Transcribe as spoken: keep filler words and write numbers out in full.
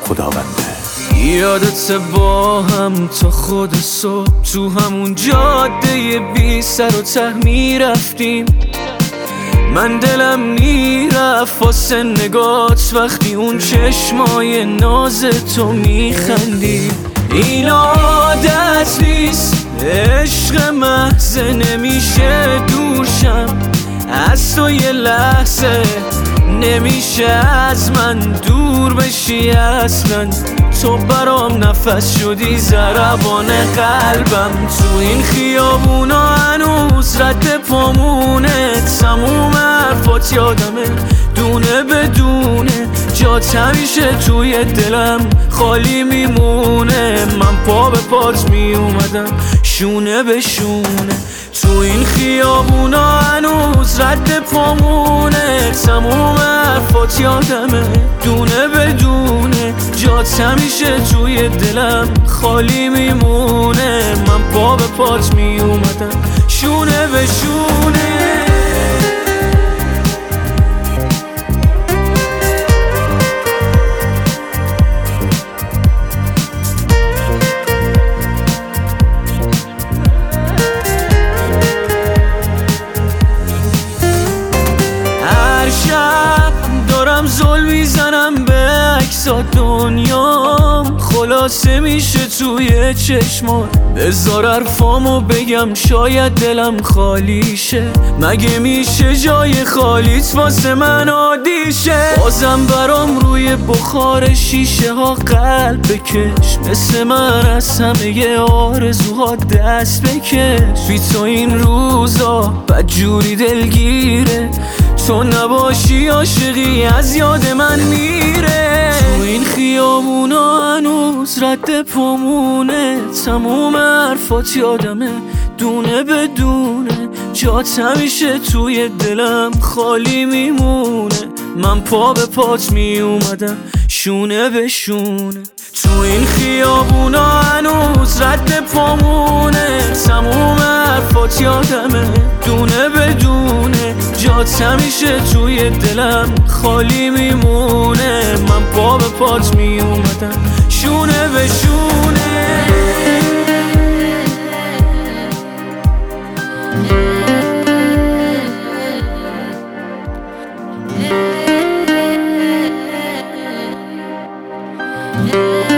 خداونده. یادت با هم تا خود صبح تو همون جاده بی سر و ته میرفتیم، من دلم میرفت واسه نگات وقتی اون چشمای ناز تو میخندی. این عادت نیست، عشق محض نمیشه دورشم از تو یه لحظه، نمیشه از من دور بشی اصلا. تو برام نفس شدی ضربان قلبم، تو این خیابونا هنوز رد پامونه، تموم حرفات یادمه دونه بدونه، جات همیشه توی دلم خالی میمونه. من پا به پات میومدم شونه به شونه، تو این خیابونا هنوز رد پامونه، تموم حرفات یادمه دونه بدونه، جات همیشه توی دلم خالی میمونه. من پا به پات میومدم شونه به شونه. دارم زل میزنم به عکسا دنیام، خلاصه میشه توی چشمات. بذار حرفامو بگم شاید دلم خالی شه، مگه میشه جای خالیت واسه من عادیشه؟ بازم برام روی بخار شیشه ها قلب بکش، مثل من از همه آرزوها دست بکش. بی تو این روزا بدجوری دلگیره، تو نباشی عاشقی از یاد من میره. تو این خیابونا هنوز رد پامونه، تموم حرفات یادمه دونه بدونه، جات همیشه توی دلم خالی میمونه. من پا به پات میومدم شونه به شونه، تو این خیابونا هنوز رد پامونه، تموم حرفات یادمه دونه بدونه، جات همیشه توی دلم خالی میمونه. من پا به پات میومدم شونه به شونه. Yeah.